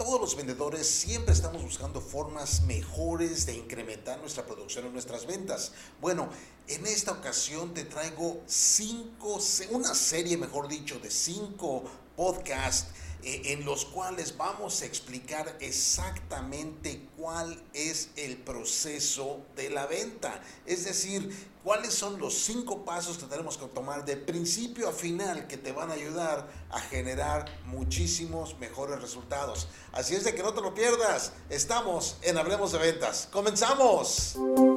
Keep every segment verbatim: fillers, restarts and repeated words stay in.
Todos los vendedores siempre estamos buscando formas mejores de incrementar nuestra producción y nuestras ventas. Bueno, en esta ocasión te traigo cinco, una serie, mejor dicho, de cinco podcasts eh, en los cuales vamos a explicar exactamente cuál es el proceso de la venta. Es decir, cuáles son los cinco pasos que tenemos que tomar de principio a final que te van a ayudar a generar muchísimos mejores resultados. Así es de que no te lo pierdas. Estamos en Hablemos de Ventas. ¡Comenzamos!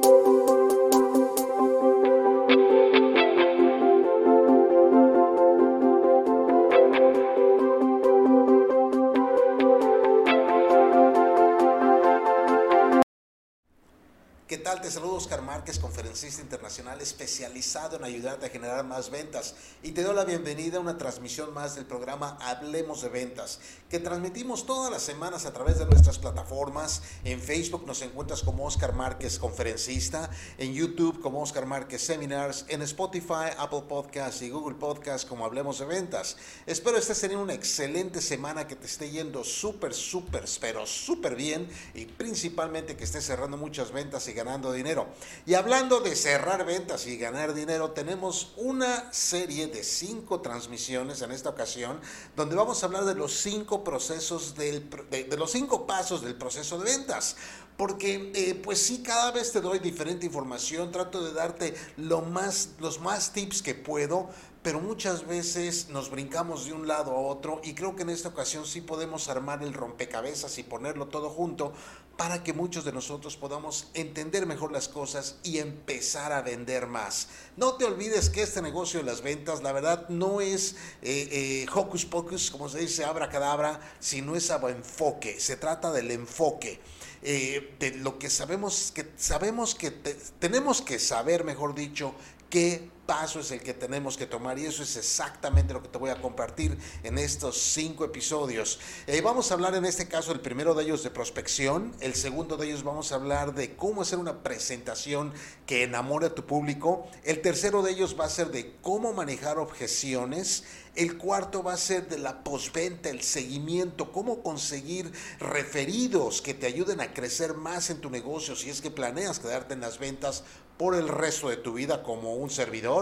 ¿Qué tal? Te saludo Oscar Márquez, conferencista internacional especializado en ayudarte a generar más ventas, y te doy la bienvenida a una transmisión más del programa Hablemos de Ventas, que transmitimos todas las semanas a través de nuestras plataformas. En Facebook nos encuentras como Oscar Márquez Conferencista, en YouTube como Oscar Márquez Seminars, en Spotify, Apple Podcasts y Google Podcasts como Hablemos de Ventas. Espero estés teniendo una excelente semana, que te esté yendo súper, súper, pero súper bien, y principalmente que estés cerrando muchas ventas y ganando dinero. Y hablando de cerrar ventas y ganar dinero, tenemos una serie de cinco transmisiones en esta ocasión, donde vamos a hablar de los cinco procesos del, de, de los cinco pasos del proceso de ventas. Porque eh, pues sí, cada vez te doy diferente información, trato de darte lo más, los más tips que puedo, pero muchas veces nos brincamos de un lado a otro, y creo que en esta ocasión sí podemos armar el rompecabezas y ponerlo todo junto para que muchos de nosotros podamos entender mejor las cosas y empezar a vender más. No te olvides que este negocio de las ventas, la verdad, no es eh, eh, hocus pocus, como se dice, abracadabra, sino es enfoque. Se trata del enfoque. Eh, de lo que sabemos, que sabemos que te, tenemos que saber, mejor dicho, qué paso es el que tenemos que tomar, y eso es exactamente lo que te voy a compartir en estos cinco episodios. Eh, vamos a hablar en este caso, el primero de ellos, de prospección. El segundo de ellos vamos a hablar de cómo hacer una presentación que enamore a tu público. El tercero de ellos va a ser de cómo manejar objeciones. El cuarto va a ser de la postventa, el seguimiento, cómo conseguir referidos que te ayuden a crecer más en tu negocio si es que planeas quedarte en las ventas por el resto de tu vida como un servidor.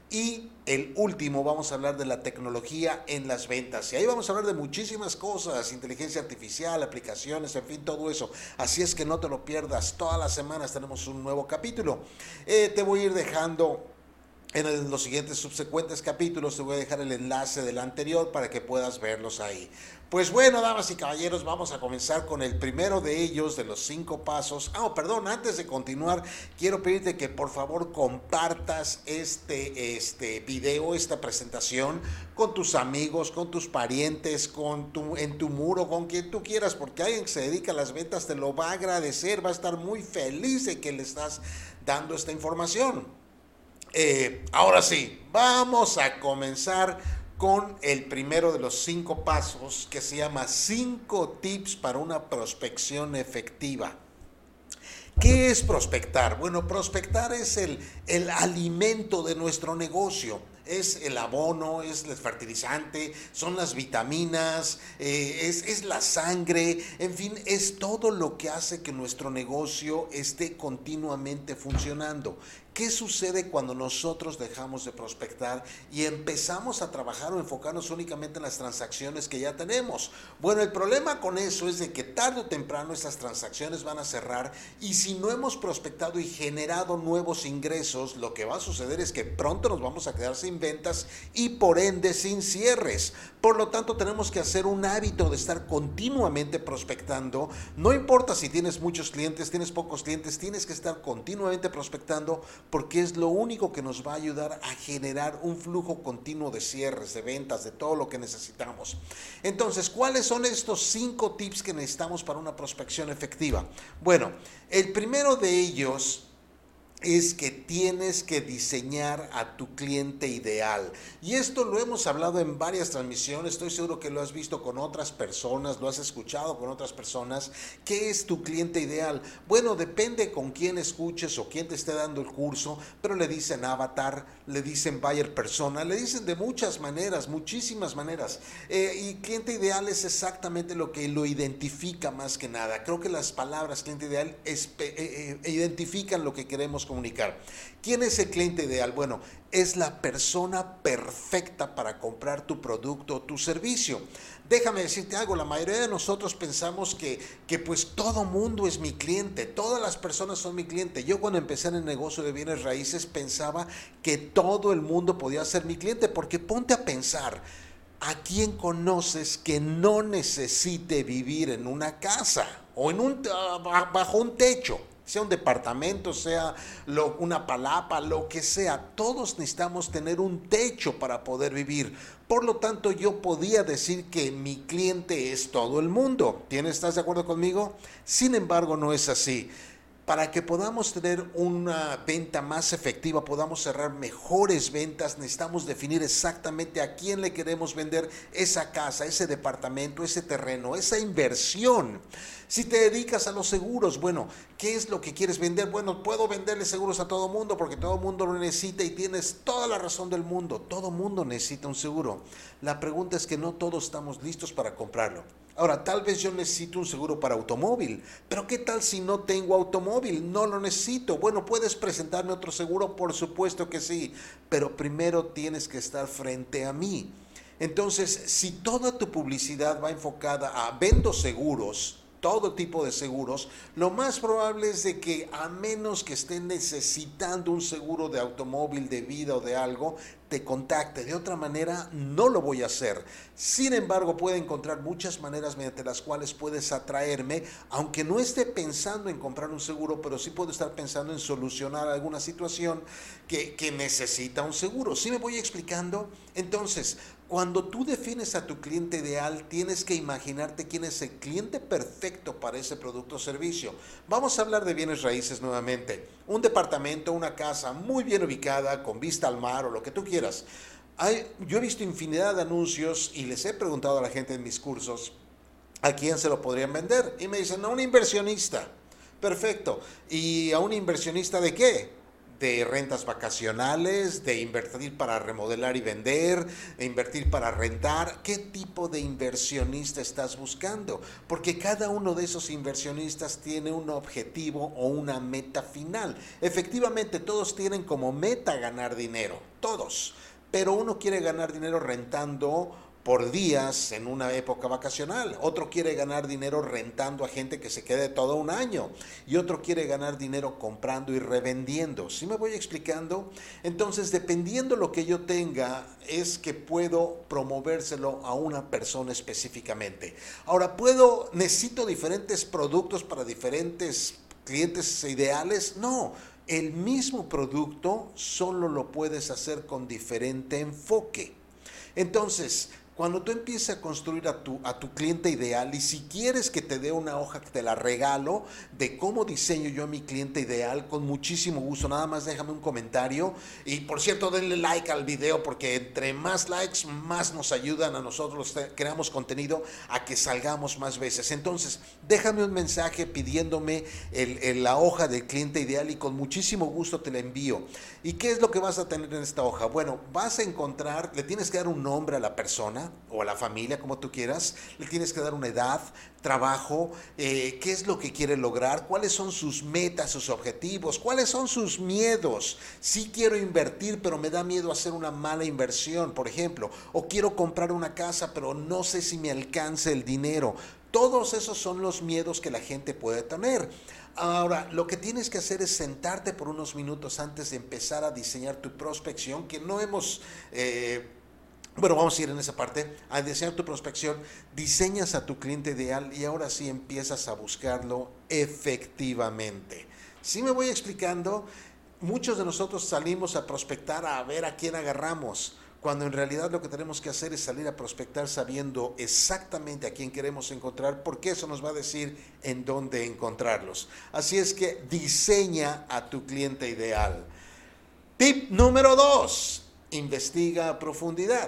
Y el último, vamos a hablar de la tecnología en las ventas, y ahí vamos a hablar de muchísimas cosas: inteligencia artificial, aplicaciones, en fin, todo eso. Así es que no te lo pierdas. Todas las semanas tenemos un nuevo capítulo. Eh, te voy a ir dejando en el, los siguientes subsecuentes capítulos, te voy a dejar el enlace del anterior para que puedas verlos ahí. Pues bueno, damas y caballeros, vamos a comenzar con el primero de ellos, de los cinco pasos. Ah, oh, perdón, antes de continuar, quiero pedirte que por favor compartas este, este video, esta presentación, con tus amigos, con tus parientes, con tu, en tu muro, con quien tú quieras, porque alguien que se dedica a las ventas te lo va a agradecer, va a estar muy feliz de que le estás dando esta información. Eh, ahora sí, vamos a comenzar con el primero de los cinco pasos, que se llama cinco tips para una prospección efectiva. ¿Qué es prospectar? Bueno, prospectar es el, el alimento de nuestro negocio. Es el abono, es el fertilizante, son las vitaminas, eh, es, es la sangre, en fin, es todo lo que hace que nuestro negocio esté continuamente funcionando. ¿Qué sucede cuando nosotros dejamos de prospectar y empezamos a trabajar o enfocarnos únicamente en las transacciones que ya tenemos? Bueno, el problema con eso es de que tarde o temprano estas transacciones van a cerrar, y si no hemos prospectado y generado nuevos ingresos, lo que va a suceder es que pronto nos vamos a quedar sin ventas y por ende sin cierres. Por lo tanto, tenemos que hacer un hábito de estar continuamente prospectando. No importa si tienes muchos clientes, tienes pocos clientes, tienes que estar continuamente prospectando, porque es lo único que nos va a ayudar a generar un flujo continuo de cierres, de ventas, de todo lo que necesitamos. Entonces, ¿cuáles son estos cinco tips que necesitamos para una prospección efectiva? Bueno, el primero de ellos es que tienes que diseñar a tu cliente ideal. Y esto lo hemos hablado en varias transmisiones, estoy seguro que lo has visto con otras personas, lo has escuchado con otras personas. ¿Qué es tu cliente ideal? Bueno, depende con quién escuches o quién te esté dando el curso, pero le dicen avatar, le dicen buyer persona, le dicen de muchas maneras, muchísimas maneras. Eh, y cliente ideal es exactamente lo que lo identifica más que nada. Creo que las palabras cliente ideal espe- eh, eh, identifican lo que queremos comunicar. ¿Quién es el cliente ideal? Bueno, es la persona perfecta para comprar tu producto o tu servicio. Déjame decirte algo, la mayoría de nosotros pensamos que, que pues todo mundo es mi cliente, todas las personas son mi cliente. Yo cuando empecé en el negocio de bienes raíces pensaba que todo el mundo podía ser mi cliente, porque ponte a pensar, ¿a quién conoces que no necesite vivir en una casa o en un, bajo un techo? Sea un departamento, sea lo, una palapa, lo que sea, todos necesitamos tener un techo para poder vivir. Por lo tanto, yo podía decir que mi cliente es todo el mundo. ¿Tienes, estás de acuerdo conmigo? Sin embargo, no es así. Para que podamos tener una venta más efectiva, podamos cerrar mejores ventas, necesitamos definir exactamente a quién le queremos vender esa casa, ese departamento, ese terreno, esa inversión. Si te dedicas a los seguros, bueno, ¿qué es lo que quieres vender? Bueno, puedo venderle seguros a todo mundo porque todo mundo lo necesita y tienes toda la razón del mundo. Todo mundo necesita un seguro. La pregunta es que no todos estamos listos para comprarlo. Ahora, tal vez yo necesito un seguro para automóvil, pero ¿qué tal si no tengo automóvil? No lo necesito. Bueno, ¿puedes presentarme otro seguro? Por supuesto que sí, pero primero tienes que estar frente a mí. Entonces, si toda tu publicidad va enfocada a vendo seguros, todo tipo de seguros, lo más probable es de que, a menos que estén necesitando un seguro de automóvil, de vida o de algo, te contacte. De otra manera, no lo voy a hacer. Sin embargo, puede encontrar muchas maneras mediante las cuales puedes atraerme, aunque no esté pensando en comprar un seguro, pero sí puedo estar pensando en solucionar alguna situación que, que necesita un seguro. ¿Sí me voy explicando? Entonces, cuando tú defines a tu cliente ideal, tienes que imaginarte quién es el cliente perfecto para ese producto o servicio. Vamos a hablar de bienes raíces nuevamente. Un departamento, una casa muy bien ubicada, con vista al mar o lo que tú quieras. Hay, yo he visto infinidad de anuncios y les he preguntado a la gente en mis cursos a quién se lo podrían vender. Y me dicen, a un inversionista. Perfecto. ¿Y a un inversionista de qué? De rentas vacacionales, de invertir para remodelar y vender, de invertir para rentar. ¿Qué tipo de inversionista estás buscando? Porque cada uno de esos inversionistas tiene un objetivo o una meta final. Efectivamente, todos tienen como meta ganar dinero, todos. Pero uno quiere ganar dinero rentando por días en una época vacacional, otro quiere ganar dinero rentando a gente que se quede todo un año y otro quiere ganar dinero comprando y revendiendo. ¿Sí me voy explicando? Entonces, dependiendo lo que yo tenga, es que puedo promovérselo a una persona específicamente. Ahora, puedo, necesito diferentes productos para diferentes clientes ideales. No, el mismo producto solo lo puedes hacer con diferente enfoque. Entonces, cuando tú empiezas a construir a tu, a tu cliente ideal, y si quieres que te dé una hoja que te la regalo de cómo diseño yo a mi cliente ideal, con muchísimo gusto, nada más déjame un comentario. Y por cierto, denle like al video, porque entre más likes, más nos ayudan a nosotros, creamos contenido, a que salgamos más veces. Entonces, déjame un mensaje pidiéndome el, el, la hoja del cliente ideal y con muchísimo gusto te la envío. ¿Y qué es lo que vas a tener en esta hoja? Bueno, vas a encontrar, le tienes que dar un nombre a la persona o a la familia, como tú quieras, le tienes que dar una edad, trabajo, eh, qué es lo que quiere lograr, cuáles son sus metas, sus objetivos, cuáles son sus miedos. Sí quiero invertir, pero me da miedo hacer una mala inversión, por ejemplo, o quiero comprar una casa, pero no sé si me alcance el dinero. Todos esos son los miedos que la gente puede tener. Ahora, lo que tienes que hacer es sentarte por unos minutos antes de empezar a diseñar tu prospección, que no hemos... Eh, Bueno, vamos a ir en esa parte, a diseñar tu prospección, diseñas a tu cliente ideal y ahora sí empiezas a buscarlo efectivamente. ¿Sí me voy explicando? Muchos de nosotros salimos a prospectar a ver a quién agarramos. cuando en realidad lo que tenemos que hacer es salir a prospectar sabiendo exactamente a quién queremos encontrar, porque eso nos va a decir en dónde encontrarlos. Así es que diseña a tu cliente ideal. Tip número dos, investiga a profundidad.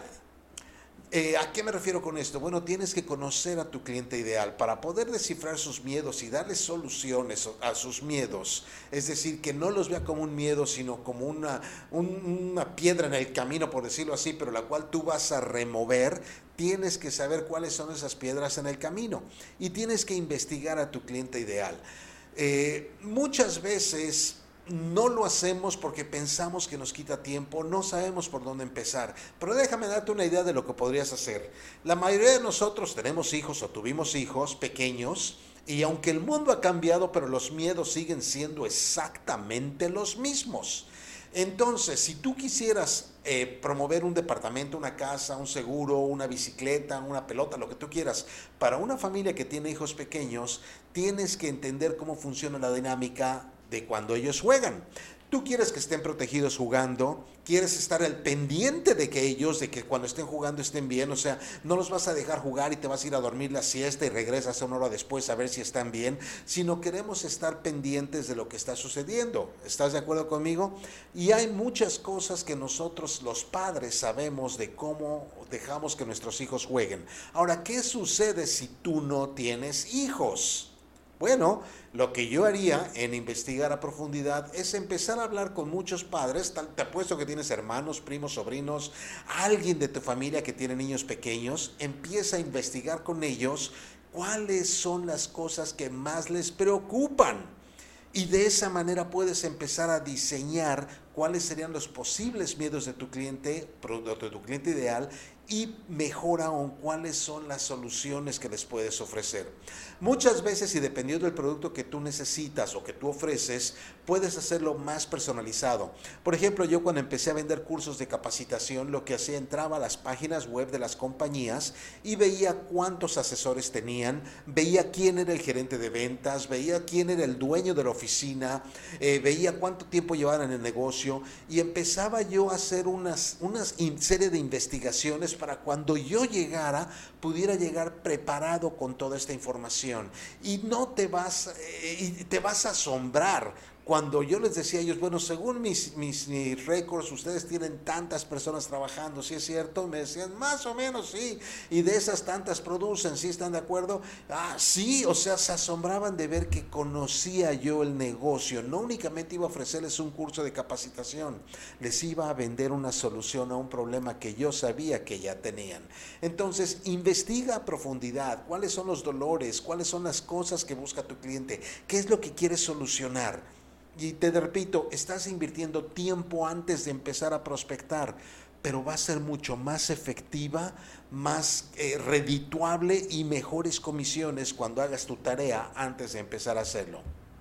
Eh, ¿A qué me refiero con esto? Bueno, tienes que conocer a tu cliente ideal para poder descifrar sus miedos y darle soluciones a sus miedos. Es decir, que no los vea como un miedo, sino como una, un, una piedra en el camino, por decirlo así, pero la cual tú vas a remover. Tienes que saber cuáles son esas piedras en el camino y tienes que investigar a tu cliente ideal. Eh, muchas veces no lo hacemos porque pensamos que nos quita tiempo, no sabemos por dónde empezar. Pero déjame darte una idea de lo que podrías hacer. La mayoría de nosotros tenemos hijos o tuvimos hijos pequeños, y aunque el mundo ha cambiado, pero los miedos siguen siendo exactamente los mismos. Entonces, si tú quisieras eh, promover un departamento, una casa, un seguro, una bicicleta, una pelota, lo que tú quieras, para una familia que tiene hijos pequeños, tienes que entender cómo funciona la dinámica de cuando ellos juegan. Tú quieres que estén protegidos jugando, quieres estar al pendiente de que ellos, de que cuando estén jugando estén bien, o sea, no los vas a dejar jugar y te vas a ir a dormir la siesta y regresas una hora después a ver si están bien, sino queremos estar pendientes de lo que está sucediendo. ¿Estás de acuerdo conmigo? Y hay muchas cosas que nosotros los padres sabemos de cómo dejamos que nuestros hijos jueguen. Ahora, ¿qué sucede si tú no tienes hijos? Bueno, lo que yo haría en investigar a profundidad es empezar a hablar con muchos padres. Te apuesto que tienes hermanos, primos, sobrinos, alguien de tu familia que tiene niños pequeños. Empieza a investigar con ellos cuáles son las cosas que más les preocupan. Y de esa manera puedes empezar a diseñar cuáles serían los posibles miedos de tu cliente, de tu cliente ideal, y mejor aún, cuáles son las soluciones que les puedes ofrecer. Muchas veces, y dependiendo del producto que tú necesitas o que tú ofreces, puedes hacerlo más personalizado. Por ejemplo, yo cuando empecé a vender cursos de capacitación, lo que hacía, entraba a las páginas web de las compañías y veía cuántos asesores tenían, veía quién era el gerente de ventas, veía quién era el dueño de la oficina, eh, veía cuánto tiempo llevaban en el negocio, y empezaba yo a hacer unas, unas serie de investigaciones para cuando yo llegara, pudiera llegar preparado con toda esta información. Y no te vas, eh, y te vas a asombrar cuando yo les decía a ellos, bueno, según mis, mis, mis récords, ustedes tienen tantas personas trabajando, ¿sí es cierto? Me decían, más o menos, sí. Y de esas tantas producen, ¿sí están de acuerdo? Ah, sí, o sea, se asombraban de ver que conocía yo el negocio. No únicamente iba a ofrecerles un curso de capacitación, les iba a vender una solución a un problema que yo sabía que ya tenían. Entonces, investiga a profundidad cuáles son los dolores, cuáles son las cosas que busca tu cliente, qué es lo que quiere solucionar. Y te repito, estás invirtiendo tiempo antes de empezar a prospectar, pero va a ser mucho más efectiva, más eh, redituable y mejores comisiones cuando hagas tu tarea antes de empezar a hacerlo.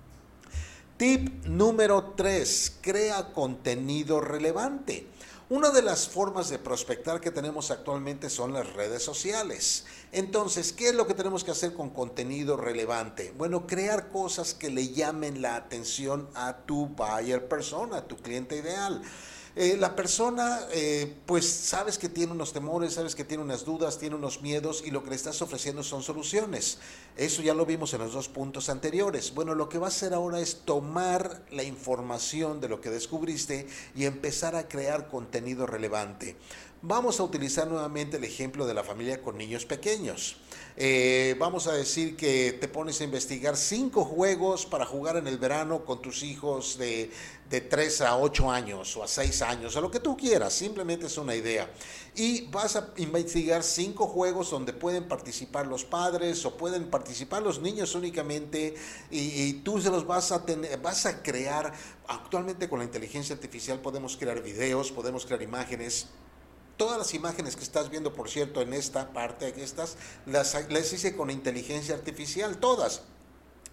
Tip número tres, crea contenido relevante. Una de las formas de prospectar que tenemos actualmente son las redes sociales. Entonces, ¿qué es lo que tenemos que hacer con contenido relevante? Bueno, crear cosas que le llamen la atención a tu buyer persona, a tu cliente ideal. Eh, la persona, eh, pues sabes que tiene unos temores, sabes que tiene unas dudas, tiene unos miedos, y lo que le estás ofreciendo son soluciones. Eso ya lo vimos en los dos puntos anteriores. Bueno, lo que va a hacer ahora es tomar la información de lo que descubriste y empezar a crear contenido relevante. Vamos a utilizar nuevamente el ejemplo de la familia con niños pequeños. Eh, vamos a decir que te pones a investigar cinco juegos para jugar en el verano con tus hijos de, de tres a ocho años o a seis años, o lo que tú quieras, simplemente es una idea. Y vas a investigar cinco juegos donde pueden participar los padres o pueden participar los niños únicamente, y, y tú se los vas a tener, vas a crear. Actualmente con la inteligencia artificial podemos crear videos, podemos crear imágenes. Todas las imágenes que estás viendo, por cierto, en esta parte, estas, las, las hice con inteligencia artificial, todas.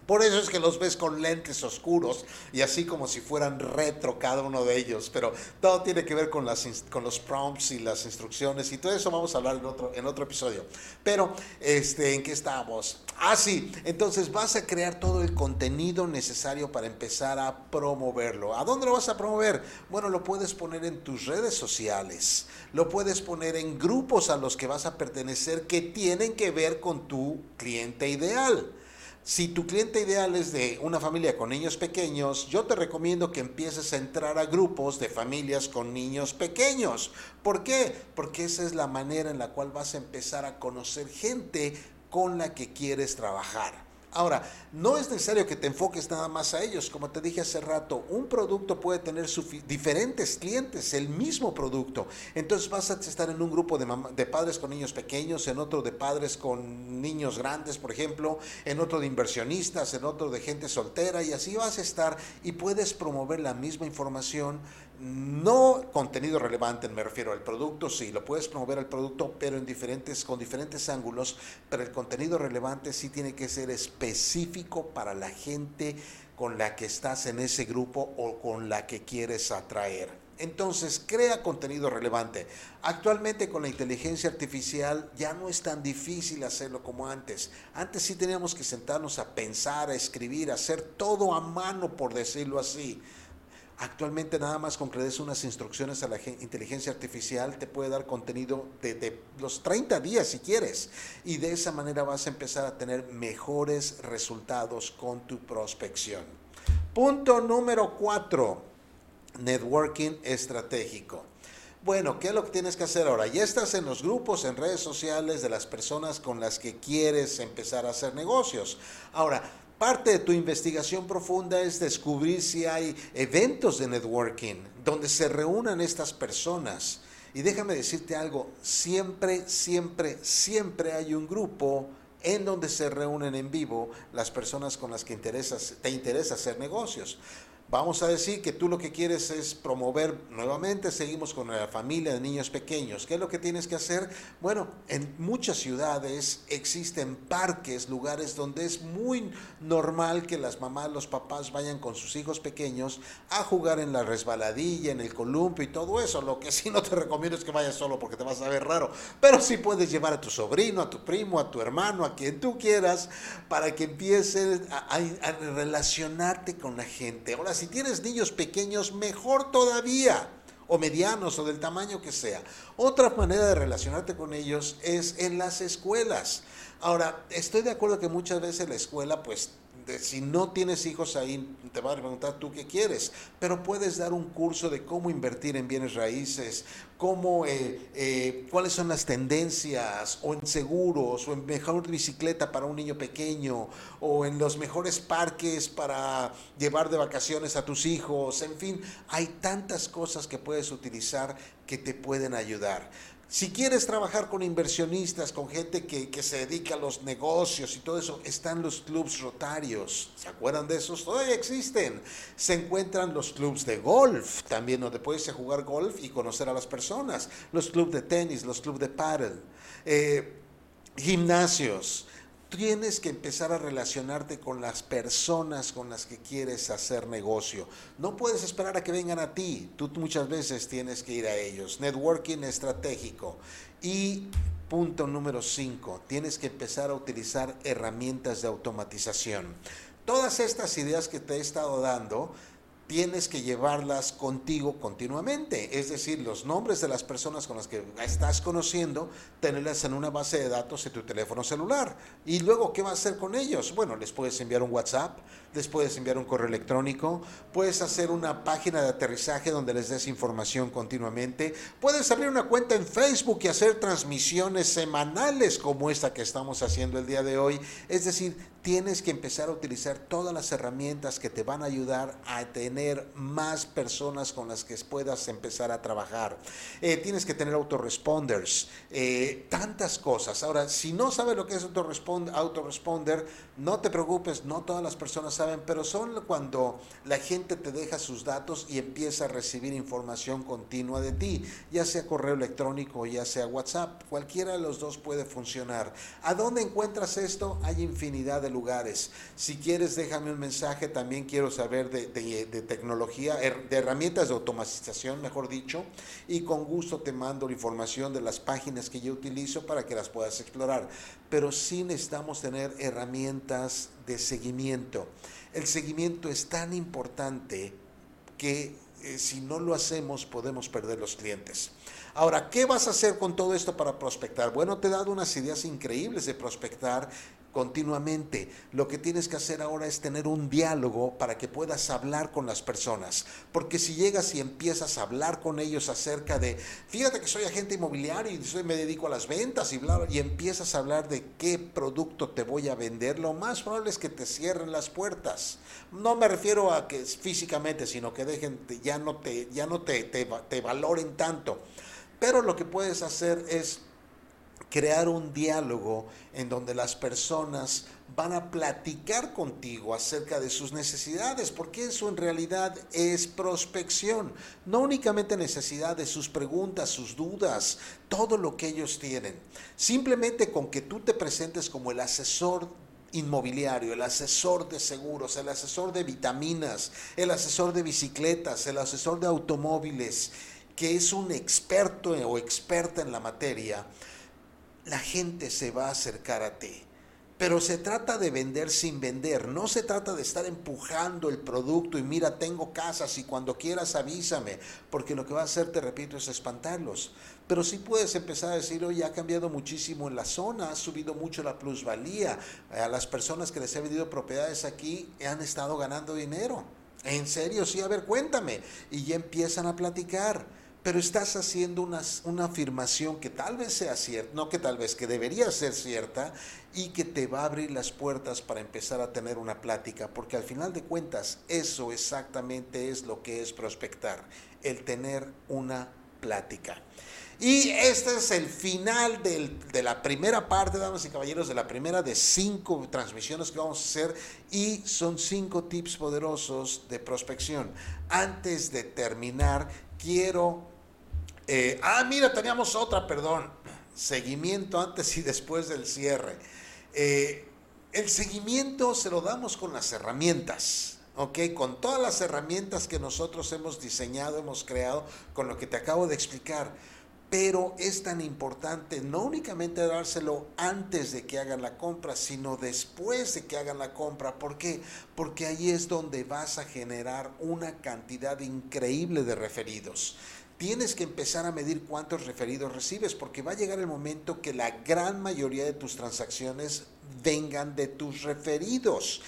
Por eso es que los ves con lentes oscuros y así como si fueran retro cada uno de ellos, pero todo tiene que ver con, las, con los prompts y las instrucciones y todo eso vamos a hablar en otro, en otro episodio. Pero, este, ¿en qué estamos? Ah, sí, entonces vas a crear todo el contenido necesario para empezar a promoverlo. ¿A dónde lo vas a promover? Bueno, lo puedes poner en tus redes sociales, lo puedes poner en grupos a los que vas a pertenecer que tienen que ver con tu cliente ideal. Si tu cliente ideal es de una familia con niños pequeños, yo te recomiendo que empieces a entrar a grupos de familias con niños pequeños. ¿Por qué? Porque esa es la manera en la cual vas a empezar a conocer gente con la que quieres trabajar. Ahora, no es necesario que te enfoques nada más a ellos. Como te dije hace rato, un producto puede tener diferentes clientes, el mismo producto. Entonces vas a estar en un grupo de, de padres con niños pequeños, en otro de padres con niños grandes, por ejemplo, en otro de inversionistas, en otro de gente soltera, y así vas a estar y puedes promover la misma información. No contenido relevante, me refiero al producto, sí, lo puedes promover al producto, pero en diferentes, con diferentes ángulos, pero el contenido relevante sí tiene que ser específico para la gente con la que estás en ese grupo o con la que quieres atraer. Entonces, crea contenido relevante. Actualmente con la inteligencia artificial ya no es tan difícil hacerlo como antes. Antes sí teníamos que sentarnos a pensar, a escribir, a hacer todo a mano, por decirlo así. Actualmente nada más con que le des unas instrucciones a la inteligencia artificial te puede dar contenido de, de los treinta días si quieres, y de esa manera vas a empezar a tener mejores resultados con tu prospección. Punto número cuatro, networking estratégico. Bueno, ¿qué es lo que tienes que hacer ahora? Ya estás en los grupos, en redes sociales de las personas con las que quieres empezar a hacer negocios. Ahora, parte de tu investigación profunda es descubrir si hay eventos de networking donde se reúnan estas personas. Y déjame decirte algo, siempre, siempre, siempre hay un grupo en donde se reúnen en vivo las personas con las que interesas, te interesa hacer negocios. Vamos a decir que tú lo que quieres es promover, nuevamente seguimos con la familia de niños pequeños. ¿Qué es lo que tienes que hacer? Bueno, en muchas ciudades existen parques, lugares donde es muy normal que las mamás, los papás vayan con sus hijos pequeños a jugar en la resbaladilla, en el columpio y todo eso. Lo que sí no te recomiendo es que vayas solo porque te vas a ver raro, pero sí puedes llevar a tu sobrino, a tu primo, a tu hermano, a quien tú quieras, para que empieces a, a, a relacionarte con la gente. Ahora, si tienes niños pequeños, mejor todavía, o medianos, o del tamaño que sea. Otra manera de relacionarte con ellos es en las escuelas. Ahora, estoy de acuerdo que muchas veces la escuela, pues, de, si no tienes hijos ahí, te van a preguntar tú qué quieres, pero puedes dar un curso de cómo invertir en bienes raíces, cómo, eh, eh, cuáles son las tendencias, o en seguros, o en mejor bicicleta para un niño pequeño, o en los mejores parques para llevar de vacaciones a tus hijos. En fin, hay tantas cosas que puedes utilizar que te pueden ayudar. Si quieres trabajar con inversionistas, con gente que, que se dedica a los negocios y todo eso, están los clubs rotarios. ¿Se acuerdan de esos? Todavía existen. Se encuentran los clubs de golf, también donde puedes jugar golf y conocer a las personas. Los clubs de tenis, los clubs de pádel, eh, gimnasios. Tienes que empezar a relacionarte con las personas con las que quieres hacer negocio. No puedes esperar a que vengan a ti. Tú muchas veces tienes que ir a ellos. Networking estratégico. Y punto número cinco, tienes que empezar a utilizar herramientas de automatización. Todas estas ideas que te he estado dando, tienes que llevarlas contigo continuamente, es decir, los nombres de las personas con las que estás conociendo, tenerlas en una base de datos de tu teléfono celular. Y luego, ¿qué vas a hacer con ellos? Bueno, les puedes enviar un WhatsApp, les puedes enviar un correo electrónico, puedes hacer una página de aterrizaje donde les des información continuamente, puedes abrir una cuenta en Facebook y hacer transmisiones semanales como esta que estamos haciendo el día de hoy. Es decir, tienes que empezar a utilizar todas las herramientas que te van a ayudar a tener más personas con las que puedas empezar a trabajar. Eh, tienes que tener autoresponders, eh, tantas cosas. Ahora, si no sabes lo que es autoresponder, autoresponder, no te preocupes, no todas las personas saben, pero son cuando la gente te deja sus datos y empieza a recibir información continua de ti, ya sea correo electrónico o ya sea WhatsApp, cualquiera de los dos puede funcionar. ¿A dónde encuentras esto? Hay infinidad de de lugares. Si quieres, déjame un mensaje, también quiero saber de, de, de tecnología, de herramientas de automatización, mejor dicho, y con gusto te mando la información de las páginas que yo utilizo para que las puedas explorar. Pero sí necesitamos tener herramientas de seguimiento. El seguimiento es tan importante que eh, si no lo hacemos podemos perder los clientes. Ahora, ¿qué vas a hacer con todo esto para prospectar? Bueno, te he dado unas ideas increíbles de prospectar continuamente. Lo que tienes que hacer ahora es tener un diálogo para que puedas hablar con las personas, porque si llegas y empiezas a hablar con ellos acerca de, fíjate que soy agente inmobiliario y soy, me dedico a las ventas y bla, bla, y empiezas a hablar de qué producto te voy a vender, lo más probable es que te cierren las puertas. No me refiero a que físicamente, sino que dejen, ya no te, ya no te, te, te valoren tanto. Pero lo que puedes hacer es crear un diálogo en donde las personas van a platicar contigo acerca de sus necesidades, porque eso en realidad es prospección, no únicamente necesidad de sus preguntas, sus dudas, todo lo que ellos tienen. Simplemente con que tú te presentes como el asesor inmobiliario, el asesor de seguros, el asesor de vitaminas, el asesor de bicicletas, el asesor de automóviles, que es un experto o experta en la materia, la gente se va a acercar a ti. Pero se trata de vender sin vender, no se trata de estar empujando el producto y mira, tengo casas y cuando quieras avísame, porque lo que va a hacer, te repito, es espantarlos. Pero sí puedes empezar a decir, oye, ha cambiado muchísimo en la zona, ha subido mucho la plusvalía, a las personas que les he vendido propiedades aquí han estado ganando dinero. ¿En serio? Sí, a ver, cuéntame. Y ya empiezan a platicar. Pero estás haciendo una, una afirmación que tal vez sea cierta, no que tal vez, que debería ser cierta y que te va a abrir las puertas para empezar a tener una plática, porque al final de cuentas eso exactamente es lo que es prospectar, el tener una plática. Y este es el final del, de la primera parte, damas y caballeros, de la primera de cinco transmisiones que vamos a hacer, y son cinco tips poderosos de prospección. Antes de terminar, quiero... Eh, ah, mira, teníamos otra, perdón. Seguimiento antes y después del cierre. Eh, el seguimiento se lo damos con las herramientas, ¿ok? Con todas las herramientas que nosotros hemos diseñado, hemos creado, con lo que te acabo de explicar. Pero es tan importante no únicamente dárselo antes de que hagan la compra, sino después de que hagan la compra. ¿Por qué? Porque ahí es donde vas a generar una cantidad increíble de referidos. Tienes que empezar a medir cuántos referidos recibes, porque va a llegar el momento que la gran mayoría de tus transacciones vengan de tus referidos.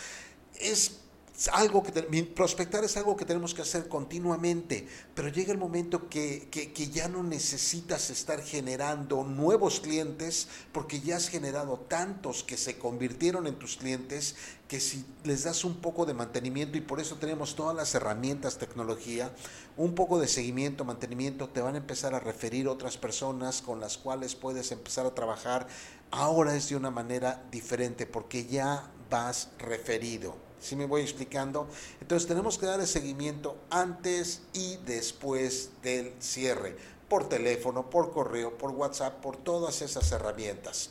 Es algo que prospectar es algo que tenemos que hacer continuamente, pero llega el momento que, que, que ya no necesitas estar generando nuevos clientes, porque ya has generado tantos que se convirtieron en tus clientes, que si les das un poco de mantenimiento, y por eso tenemos todas las herramientas, tecnología, un poco de seguimiento, mantenimiento, te van a empezar a referir otras personas con las cuales puedes empezar a trabajar. Ahora es de una manera diferente, porque ya vas referido. ¿Sí me voy explicando? Entonces tenemos que dar el seguimiento antes y después del cierre, por teléfono, por correo, por WhatsApp, por todas esas herramientas.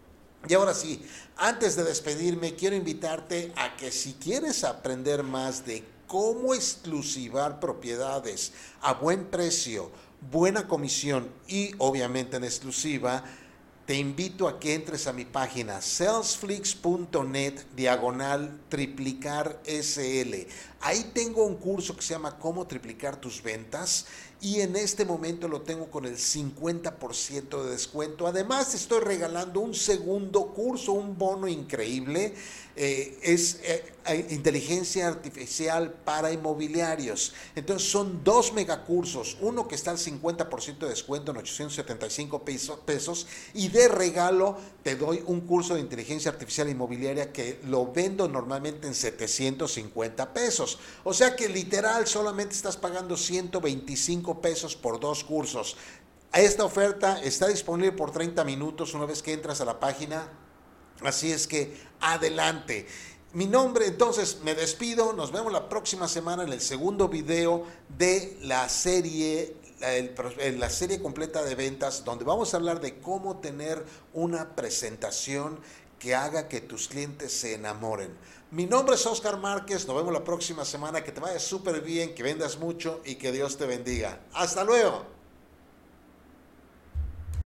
Y ahora sí, antes de despedirme, quiero invitarte a que si quieres aprender más de cómo exclusivar propiedades a buen precio, buena comisión y obviamente en exclusiva, te invito a que entres a mi página salesflix punto net diagonal triplicar S L. Ahí tengo un curso que se llama Cómo triplicar tus ventas, y en este momento lo tengo con el cincuenta por ciento de descuento. Además, te estoy regalando un segundo curso, un bono increíble. Eh, es eh, inteligencia artificial para inmobiliarios. Entonces son dos megacursos, uno que está al cincuenta por ciento de descuento en ochocientos setenta y cinco pesos, y de regalo te doy un curso de inteligencia artificial inmobiliaria que lo vendo normalmente en setecientos cincuenta pesos. O sea que literal solamente estás pagando ciento veinticinco pesos por dos cursos. Esta oferta está disponible por treinta minutos una vez que entras a la página. Así es que adelante. Mi nombre, entonces me despido. Nos vemos la próxima semana en el segundo video de la serie, la, la serie completa de ventas, donde vamos a hablar de cómo tener una presentación que haga que tus clientes se enamoren. Mi nombre es Oscar Márquez, nos vemos la próxima semana, que te vaya súper bien, que vendas mucho y que Dios te bendiga. ¡Hasta luego!